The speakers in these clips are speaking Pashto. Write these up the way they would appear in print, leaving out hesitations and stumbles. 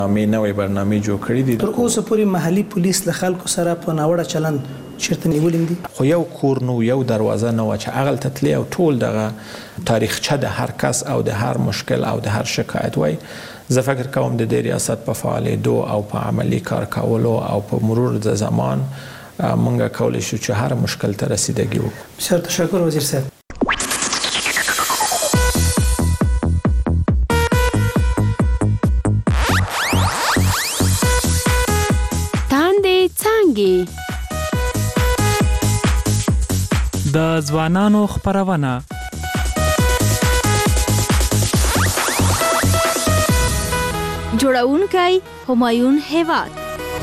نوې برنامې جوړ کړې دي. تر اوسه پورې محلي پولیس له خلکو سره په ناوړه چلند چیرته نیولې دي؟ خو یو کور نو یو دروازه نو چې اغل تتلی او ټول دغه تاریخچه د هر کس او د هر مشکل او د هر شکایت وای. زه فکر کوم د دې ریاست په فعالیدو او په عملی کار کولو او په مرور د زمان مونږ کولای شو چې هر مشکل ته رسیدګي وکړو. بسیار تشکر وزیر صاحب. د ځوانانو خپرونه جوړونکی همایون هیواد.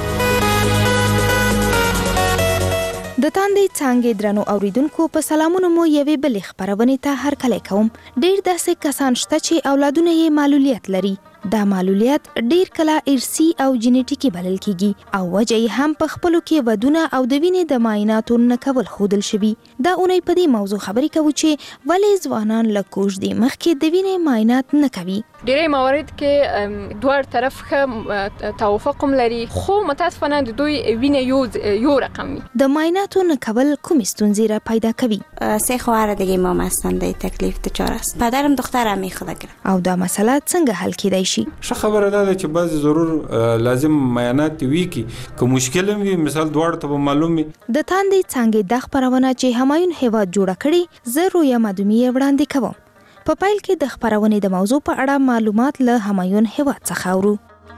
د تاندې څانګې درنو اوریدونکو په سلامونو مو یوې بلې خپرونې ته هرکلی کوم. ډېر داسې کسان شته چې اولادونه یې معلولیت لري. دا معلولیت ډیر کله ارثي او جینیټیکي بلل کیږي او وجه یې هم په خپلو کې ودونه او د وینې د معایناتو نه کول ښودل شوي. دا اونۍ په دې موضوع خبرې کوو چې ولې ځوانان له کوژدې مخکې د وینې معاینات نه کوي. ډیری موارد کې دوه طرف ښه توافق هم لري، خو متاسفانه د دوی وینې یو رقم وي. د معایناتو نه کول کومې ستونزې را پیدا کوي؟ 3 خواهر دیگه امام هستند، تکلیف دچار است. پدرم دخترم میخواد کنه. او دا مسئله څنګه حل کیدای شي؟ ښه خبره ده چې بعض ضرور لازم معاینات وي که مشکل هم وي، مثال دواړه ته معلوم وي. د تاندې څانګې د خپرونه چې همایون هیواد جوړه کړي زه رویا مدومي وړاندې کوم. په پیل کې د خپرونې د موضوع په اړه معلومات له همایون هیواد څخه اورو.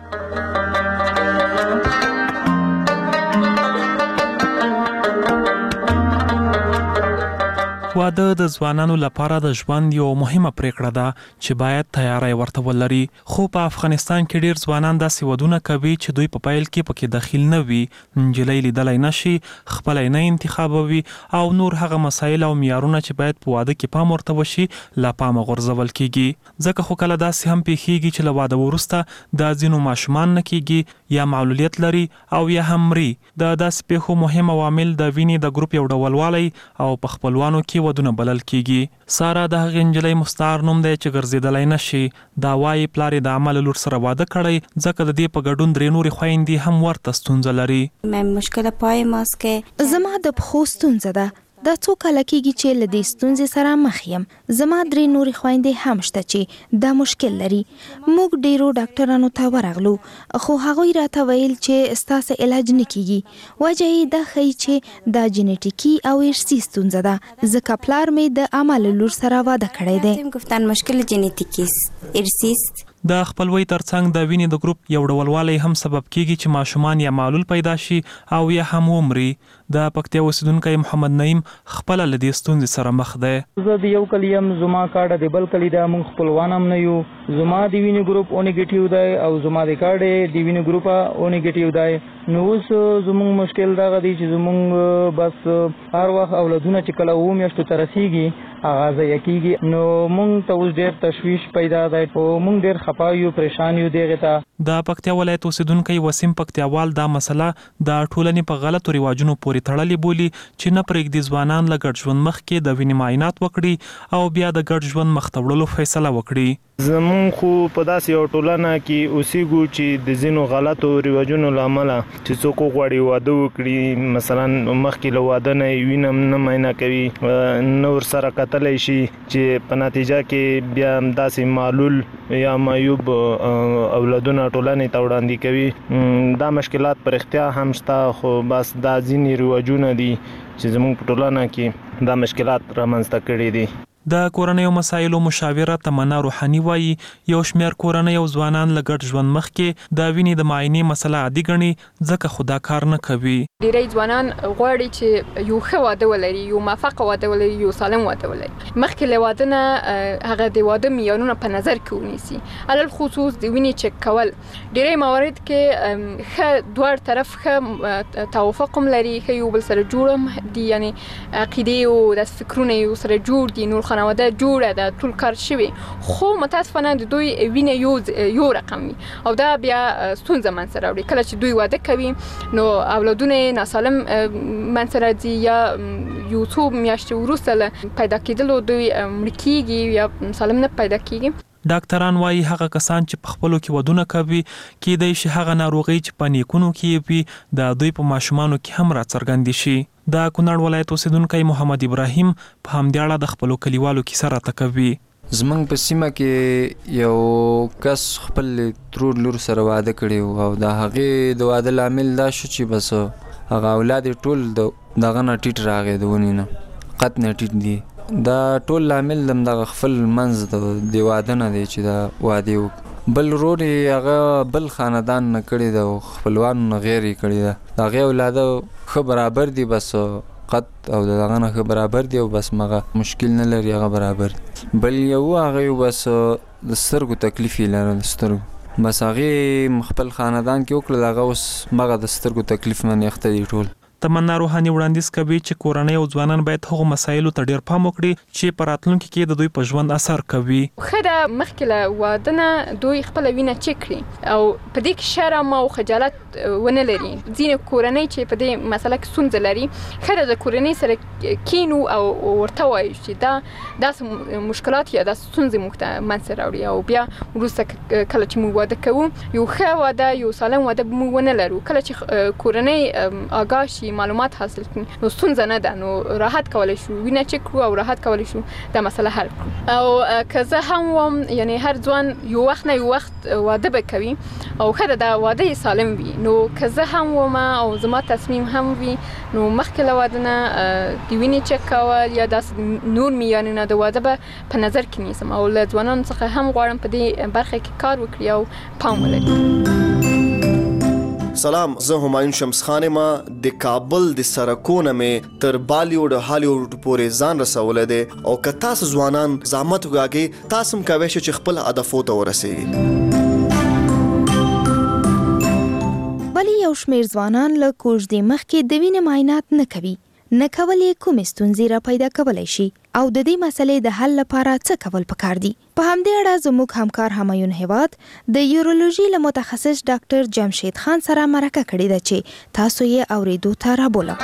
واده د ځوانانو لپاره د ژوند یو مهمه پریکړه ده چې باید تیاری ورته ولري. خو په افغانستان کې ډیر ځوانان داسې ودونه کوي چې دوی په پیل کې پکې داخل نه وي، نجلۍ لیدلای نشي، خپل نه انتخابوي او نور هغه مسایل او معیارونه چې باید په واده کې پام ورته وشي لا پام غورځول کیږي. ځکه خو کله داسې هم پیښیږي چې له واده وروسته د ځینو ماشومان نه کیږي یا معلولیت لري او یا هم مري. د داسې پیښو مهم عوامل د وینې د ګروپ یو ډولوالی او په خپلوانو کې ودونه بلل کیږي. سارا د هغې نجلۍ مستعار نوم دی چې ګرځېدلی نشي. دا وایي پلار یې د عمل لور سره واده کړی، ځکه د دې په ګډون 3 نورې خویندې هم ورته ستونزه لري. مشکل پای ماست که زما د پښو ستونزه ده. دا څو کله کېږي چې له دې ستونزې سره مخ یم. زما 3 نورې خویندې هم شته چې دا مشکل لري. موږ ډیرو ډاکټرانو ته ورغلو، خو هغوی راته ویل چې ستاسو علاج نه کیږي. وجه یې دا ښیي چې دا جینیټیکي او ارثي ستونزه ده، ځکه پلار مې د عمل لور سره واده کړی دی. گفتن مشکل جینیتیکی است، ارثی است. د خپلوۍ ترڅنګ د وینې د ګروپ یو ډولوالی هم سبب کیږي چې ماشومان یا معلول پیدا شي او یا هم ومري. د پکتیا اوسیدونکی محمد نعیم خپل له دې ستونزې سره مخ دی. زه د یو کلی یم، زما کارډ د بل کلی ده، موږ خپلوان هم نه یو. زما د وینې ګروپ او نیگیټیو دی او زما د کارډ د وینې ګروپ او نیگیټیو دی. نو اوس زموږ مشکل دا دی چې زموږ بس هر وخت اولادونه چې کله 2 میاشتو ته رسیږي آغاز یې کیږي، نو موږ ته اوس ډېر تشویش پیدا دی او موږ ډېر خفه یو، پریشان یو دغه ته. د پکتیا ولایت اوسیدونکی وسیم پکتیاوال دا مسله د ټولنې په غلطو رواجونو پورې تړلې بولي چې نه پرېږدي ځوانان له ګډ ژوند مخکې د وینې معاینات وکړي او بیا د ګډ ژوند مخ ته وړلو فیصله وکړي. زمون خو په داسې یو ټولنه کې اوسېږو چې د ځینو غلطو رواجونو له امله چې څوک غواړي واده وکړي، مثلا مخکې له واده نه یې وینه نه معاینه کوي، نه ورسره کتلی شي چې په نتیجه کې بیا همداسې معلول یا معیوب اولادونه ټولنې ته وړاندې کوي. دا مشکلات پر اختیا هم شته، خو بس دا ځینې رواجونه دي چې زموږ په ټولنه کې دا مشکلات رامنځته کړي دي. د کورنیو مسایلو مشاوره تمنا روحاني وایي یو شمېر کورنۍ او ځوانان له ګډ ژوند مخکې د وینې د معاینې مسله عادي ګڼي، ځکه خو دا کار نه کوي. ډیری ځوانان غواړي چې یو ښه واده ولري، یو موفق واده ولري، یو سالم واده ولري. مخکې له واده نه هغه د واده معیارونه په نظر کې ونیسي، علل خصوص د وینې چک کول. ډیری موارد کې ښه دوه طرف ښه توافق هم لري، ښه یو بل سره جوړ هم دي، یعنی عقیدې او د فکرونه یو سره جوړ دي، نور خانواده جوړه ده، ټول کار شوی، خو متاسفانه د دوی وینه یو رقم وي او دا بیا ستونزه منځته راوړي. کله چې دوی واده کوي نو اولادونه ناسالم منځته راځي یا یو څو میاشتې وروسته له پیدا کېدلو دوی مړه کېږي یا سالم نه پیدا کېږي. ډاکټران وايي هغه کسان چې په خپلو کې ودونه کوي کېدای شي هغه ناروغي چې په نیکونو کې وي د دوی په ماشومانو کې هم راڅرګندې شي. د کونړ ولایت اوسیدونکی محمد ابراهیم په همدې اړه د خپلو کلیوالو کیسه راته کوي. زمونږ په سیمه کې یو کس خپل ترور لور سره واده کړی او د هغې د واده لامل دا شو چې بس هغه اولاد یې ټول دغه نه ټیټ راغی، د ونې نه قد نه ټیټ دي. دا ټول لامل د همدغه خپل منځ د واده نه دی چې دا واده یې وکړي. بل ورور یې هغه بل خاندان نه کړی ده او خپلوانو نه غیر یې کړی ده. د هغې اولاده ښه برابر دي، بس قد او دغه نه ښه برابر دي او بس مغه مشکل نه لري، هغه برابر دي. بل یو هغه بس د سترګو تکلیف یې لري، د سترګو بس هغې خپل خاندان کې وکړل، هغه اوس مغه د سترګو تکلیف باندې اخته دي ټول. تمنا روحاني وړاندیز کوي چې کورنۍ او ځوانان باید هغو مسایلو ته ډیر پام وکړي چې په راتلونکي کې د دوی په ژوند اثر کوي. ښه ده مخکې له واده نه دوی خپله وینه چک کړي او په دې کې شرم او خجالت ونه لري. ځینې کورنۍ چې په دې مسله کې ستونزه لري، ښه ده د کورنۍ سره کینو او ورته وایو چې دا داسې مشکلات یا داسې ستونزې موږ ته منځته راوړي او بیا وروسته کله چې موږ واده کوو یو ښه واده یو سالم واده به موږ ونه لرو. کله چې کورنۍ آګاه شي معلومات حاصل کړي نو ستونزه نه ده، نو راحت کولی شو وینه چک کړو او راحت کولی شو دا مسله حل کړو. او که زه هم وم یعنی هر ځوان یو وخت نه یو وخت واده به کوي او ښه ده دا واده یې سالم وي. نو که زه هم وم او زما تصمیم هم وي نو مخکې له واده نه د وینې چک کول یا داسې نور معیارونه د واده به په نظر کې نیسم او له ځوانانو څخه هم غواړم په دې برخه کې کار وکړي او پام ولري. سلام، زه همایون شمس خان ما د کابل د سرکونه مې تر بالیوډ هالیوډ پورې ځان رسولی دی او که تاسو ځوانان زحمت وکاږئ تاسو هم کولی شئ چې خپل هدفو ته ورسیږئ. ولی یو شمیر ځوانان له کوژدې مخکې د وینې معاینات نه کوي. نه کول یې کومې ستونزې را پیدا کولی شي او د دې مسلې د حل لپاره څه کول پکار دي. په همدې اړه زموږ همکار همایون هیواد د یورولوژي له متخصص ډاکټر جمشید خان سره مرکه کړې ده چې تاسو یې اوریدو ته رابولم.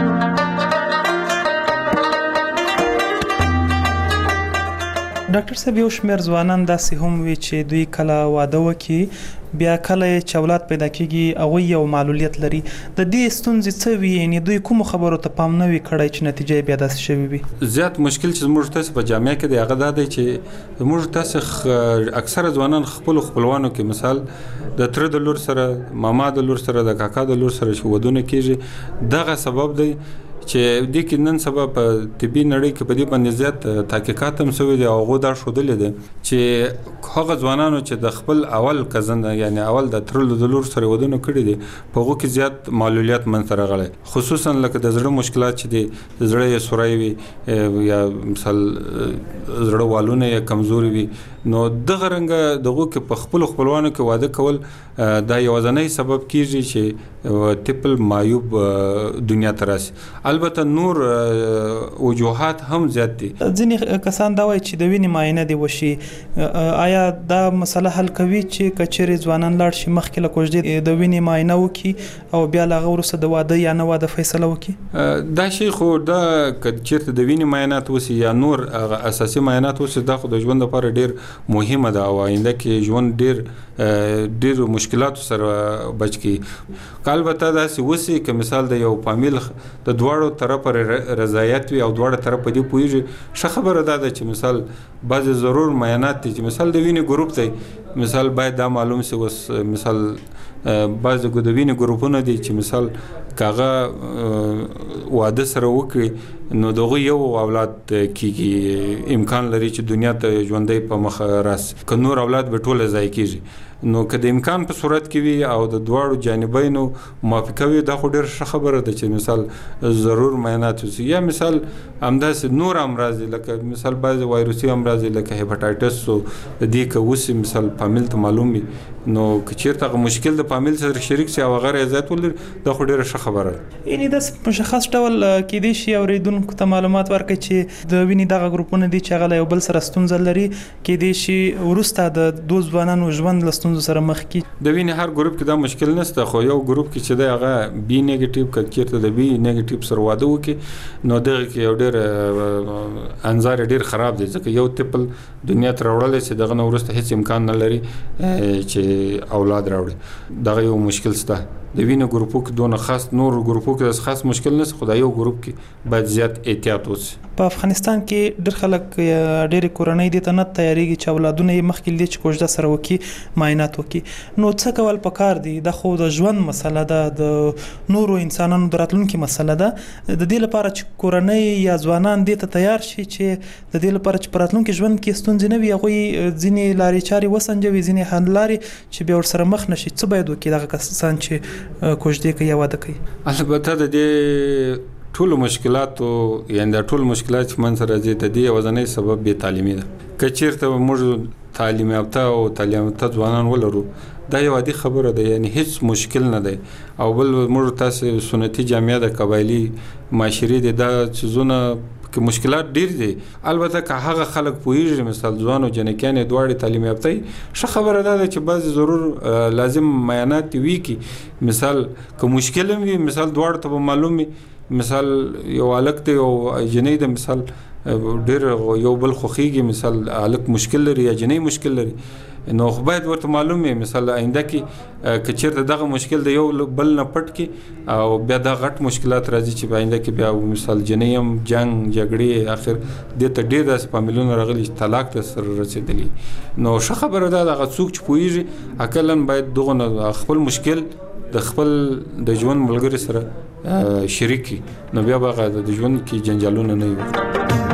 ډاکټر صاحب، یو شمیر ځوانان داسې هم وي چې دوی کله واده وکړي بیا کله چې اولاد پیدا کېږي هغوی یو معلولیت لري. د دې ستونزې څه وي؟ یعنې دوی کومو خبرو ته پام نه وي کړی چې نتیجه یې بیا داسې شوې وي؟ زیات مشکل چې زموږ تاسې په جامعه کې دی هغه دا دی چې زموږ تاسې اکثره ځوانان خپلو خپلوانو کې مثال د تره د لور سره، ماما د لور سره، د کاکا د لور سره چې ودونه کېږي، دغه سبب دی چې دې کې نن سبا په طبي نړۍ کې په دې باندې زیات تحقیقات هم شوي دي او هغو دا ښودلي دي چې هغه ځوانانو چې د خپل اول کزن یعنی اول د تره د لور سره ودونه کړي دي په هغو کې زیات معلولیت منځته راغلی، خصوصا لکه د زړه مشکلات چې دي، د زړه یې سوری وي یا مثال زړه والونه یې کمزوري وي. نو دغه رنګه دغو کې په خپلو خپلوانو کې واده کول دا یوازینی سبب کیږي چې طفل معیوب دنیا ته راسي. البته نور وجوهات هم زیات دي. ځینې کسان دا وایي چې د وینې معاینه دې وشي. آیا دا مسله حل کوي چې که چیرې ځوانان لاړ شي مخکې له کوژدې د وینې معاینه وکړي او بیا له هغه وروسته د واده یا نه واده فیصله وکړي؟ دا شی خو دا که چیرته د وینې معاینات وشي یا نور اساسي معاینات وشي دا خو د ژوند لپاره ډیر مهمه ده او آینده کې ژوند ډیر مشکلاتو سره بچ کی. البته داسې وشي که مثال د یو فامیل د دواړو طرفه رضایت وي او دواړه طرف په دې پوهېږي، ښه خبره دا ده چې مثال بعضې ضرور معاینات دي چې مثال د وینې ګروپ دی، مثال باید دا معلوم شي. اوس مثال بعضې د وینې ګروپونه دي چې مثال که هغه واده سره وکړي نو د هغوی یو اولاد کېږي، امکان لري چې دنیا ته ژوندی په مخ راسي، که نور اولاد به ټوله ضایع کېږي. نو که د امکان په صورت کې وي او د دواړو جانبینو موافقه وي دا خو ډېره ښه خبره ده چې مثال ضرور معاینات وشي. یا مثال همداسې نور امراض دي لکه مثال بعضې وایروسي امراض دي لکه هیپاټایټس د دې که وشي مثال فامیل ته معلوم وي نو که چېرته هغه مشکل د فامیل سره شریک شي او هغه رضایت ولري دا خو ډېره ښه خبره ده. یعنې داسې مشخص ډول کېدای شي اورېدونکو اوریدونکو ته معلومات ورکړي چې د وینې دغه ګروپونه دي چې هغه یو بل سره ستونزه لري کې دي شي ورسته د دوه ځوانانو ژوند له ستونزو سره مخ کی. د وینې هر ګروپ کې دا مشکل نشته، خو یو ګروپ کې چې دی هغه بی نیگیټیو کچیرته د بی نیگیټیو سره واده وکړي نو دغه کې یو ډېر انظار ډېر خراب دی ځکه یو ټیپل دنیا ته راوړل چې دغه نو ورسته هیڅ امکان نه لري چې اولاد راوړي. دغه یو مشکل شته. د وینې ګروپو کې دونه خاص نور ګروپو کې خاص مشکل نه خدای یو ګروپ کې باید زیات احتیاط وشي. په افغانستان کې ډېر خلک ډېر کورنۍ دي ته نه تیاریږي چې اولادونه یې مخکې دي چې کوژده سره وکړي معاینات وکړي. نو څه کول پکار دي؟ دا خو د ژوند مسله ده، د نورو انسانانو د راتلونکي مسله ده. د دې لپاره چې کورنۍ یا ځوانان دې ته تیار شي چې د دې لپاره چې په راتلونکي ژوند کې ستونزې نه وي هغوی ځینې لارې چارې وسنجوي، ځینې حل لارې چې بیا ورسره مخ نه شي. څه باید وکړي دغه کسان چې کوژدې کوي یا واده کوي؟ البته د دې ټول مشکلاتو یعنی د ټول مشکلات چې من سره راځي د دې یوازینی سبب بې تعلیمي ده. که چیرته موږ تعلیم یافته او تعلیم یافته ځوانان ولرو دا یو عادي خبره ده، یعنی هیڅ مشکل نه دی. او بل موږ تاسو سنتي جامعه د قبایلی معاشري د دا چیزونه کې مشکلات ډیر دي. البته که هغه خلک پوهیږي مثال ځوان او جنکیان دواړي تعلیم یافته ښه خبره ده چې بعض ضرور لازم معاینات وي کی مثال که مشکل وي مثال دواړه ته معلومي مثال یو الک ته او جنې د مثال ډیر یو بل خوخيږي مثال الک مشکل لري یا جنې مشکل لري نو خو باید ورته معلومه مثال آینده کې که چیرته دغه مشکل د یو بل نه پټ کی او بیا د غټ مشکلات راځي چې آینده کې بیا مثال جنیم جنگ جګړې اخر د ته ډیر داس فامیلونو راغلي طلاق ته سره رسیدلی نو ښه خبره ده دغه څوک چې پوهیږي اکلن باید دغه خپل مشکل د خپل د ژوند ملګری سره شریکي نو بیا به د ژوند کې جنجالونه نه وي.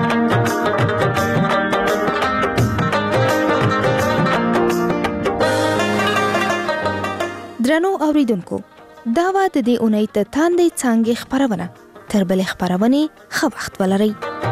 درنو اوریدونکو دا و د دې اونۍ ته تاندې څانګې خبرونه تر بلې خبرونې ښه وخت ولرئ.